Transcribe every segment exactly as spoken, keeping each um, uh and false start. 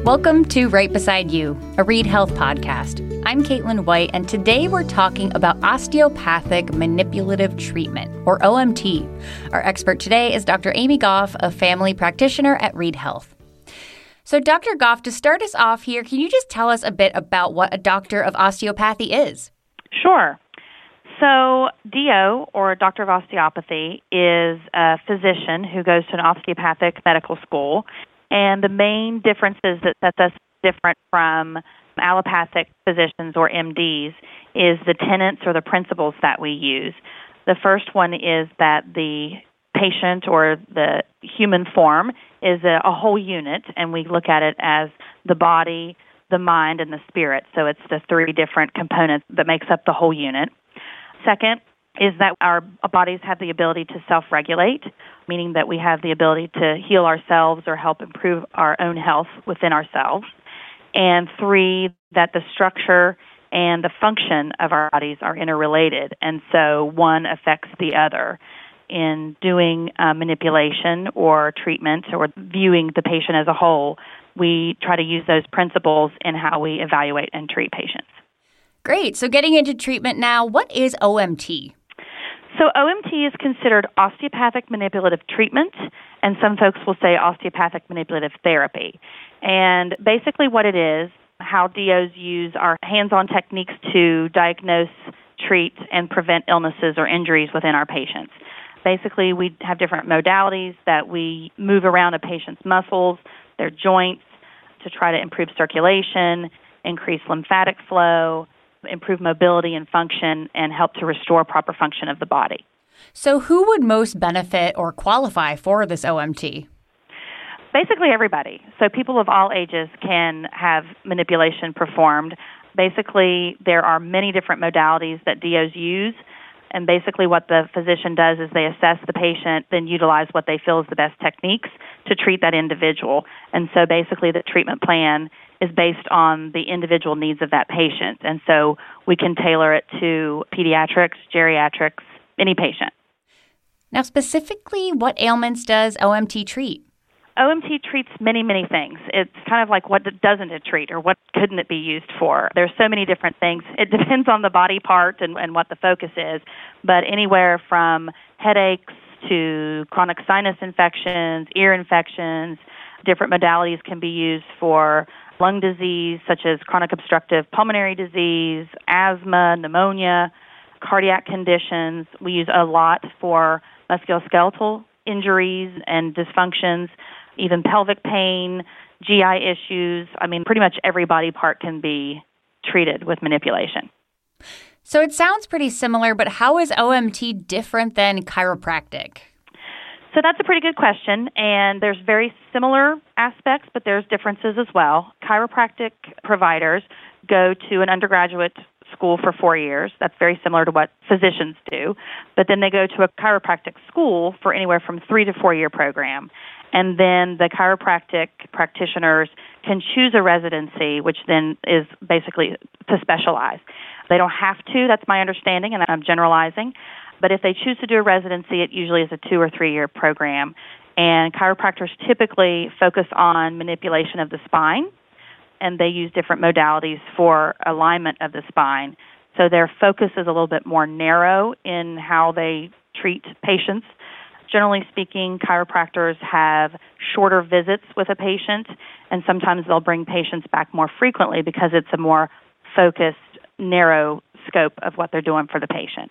Welcome to Right Beside You, a Read Health podcast. I'm Caitlin White, and today we're talking about osteopathic manipulative treatment, or O M T. Our expert today is Doctor Amy Goff, a family practitioner at Read Health. So, Doctor Goff, to start us off here, can you just tell us a bit about what a doctor of osteopathy is? Sure. So, D O, or Doctor of Osteopathy, is a physician who goes to an osteopathic medical school. And the main differences that set us different from allopathic physicians or M Ds is the tenets or the principles that we use. The first one is that the patient or the human form is a, a whole unit, and we look at it as the body, the mind, and the spirit. So it's the three different components that makes up the whole unit. Second is that our bodies have the ability to self-regulate, meaning that we have the ability to heal ourselves or help improve our own health within ourselves. And three, that the structure and the function of our bodies are interrelated, and so one affects the other. In doing uh, manipulation or treatment or viewing the patient as a whole, we try to use those principles in how we evaluate and treat patients. Great. So getting into treatment now, what is O M T? So O M T is considered osteopathic manipulative treatment, and some folks will say osteopathic manipulative therapy. And basically what it is, how D Os use our hands-on techniques to diagnose, treat, and prevent illnesses or injuries within our patients. Basically, we have different modalities that we move around a patient's muscles, their joints, to try to improve circulation, increase lymphatic flow, improve mobility and function, and help to restore proper function of the body. So who would most benefit or qualify for this O M T? Basically everybody. So people of all ages can have manipulation performed. Basically, there are many different modalities that D Os use, and basically what the physician does is they assess the patient, then utilize what they feel is the best techniques to treat that individual. And so basically the treatment plan is based on the individual needs of that patient. And so we can tailor it to pediatrics, geriatrics, any patient. Now, specifically, what ailments does O M T treat? O M T treats many, many things. It's kind of like what doesn't it treat or what couldn't it be used for? There's so many different things. It depends on the body part and, and what the focus is, but anywhere from headaches to chronic sinus infections, ear infections, different modalities can be used for lung disease such as chronic obstructive pulmonary disease, asthma, pneumonia, cardiac conditions. We use a lot for musculoskeletal injuries and dysfunctions, even pelvic pain, G I issues. I mean, pretty much every body part can be treated with manipulation. So it sounds pretty similar, but how is O M T different than chiropractic? So that's a pretty good question, and there's very similar aspects, but there's differences as well. Chiropractic providers go to an undergraduate school for four years. That's very similar to what physicians do. But then they go to a chiropractic school for anywhere from three to four year program. And then the chiropractic practitioners can choose a residency, which then is basically to specialize. They don't have to, that's my understanding, and I'm generalizing. But if they choose to do a residency, it usually is a two or three year program. And chiropractors typically focus on manipulation of the spine, and they use different modalities for alignment of the spine. So their focus is a little bit more narrow in how they treat patients. Generally speaking, chiropractors have shorter visits with a patient, and sometimes they'll bring patients back more frequently because it's a more focused, narrow scope of what they're doing for the patient.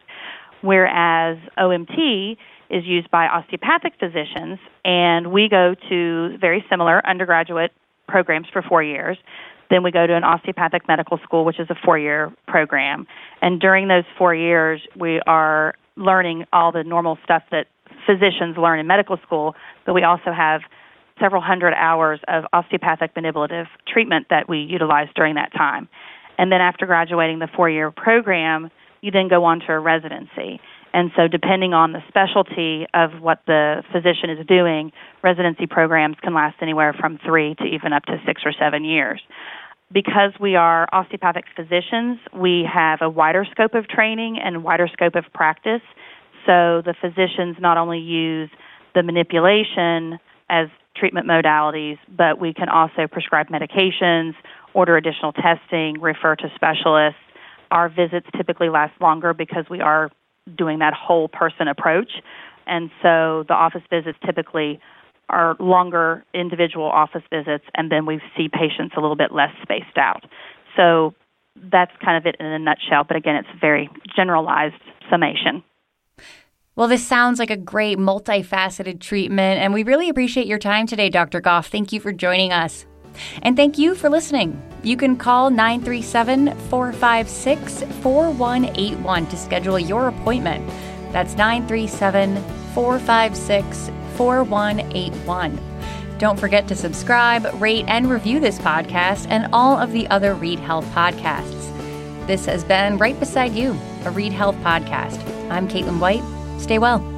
Whereas O M T is used by osteopathic physicians, and we go to very similar undergraduate programs for four years. Then we go to an osteopathic medical school, which is a four-year program. And during those four years, we are learning all the normal stuff that physicians learn in medical school, but we also have several hundred hours of osteopathic manipulative treatment that we utilize during that time. And then after graduating the four-year program, you then go on to a residency. And so depending on the specialty of what the physician is doing, residency programs can last anywhere from three to even up to six or seven years. Because we are osteopathic physicians, we have a wider scope of training and wider scope of practice. So the physicians not only use the manipulation as treatment modalities, but we can also prescribe medications, order additional testing, refer to specialists. Our visits typically last longer because we are doing that whole person approach. And so the office visits typically are longer individual office visits, and then we see patients a little bit less spaced out. So that's kind of it in a nutshell. But again, it's a very generalized summation. Well, this sounds like a great multifaceted treatment, and we really appreciate your time today, Doctor Goff. Thank you for joining us. And thank you for listening. You can call nine three seven, four five six, four one eight one to schedule your appointment. That's nine three seven, four five six, four one eight one. Don't forget to subscribe, rate, and review this podcast and all of the other Read Health podcasts. This has been Right Beside You, a Read Health podcast. I'm Caitlin White. Stay well.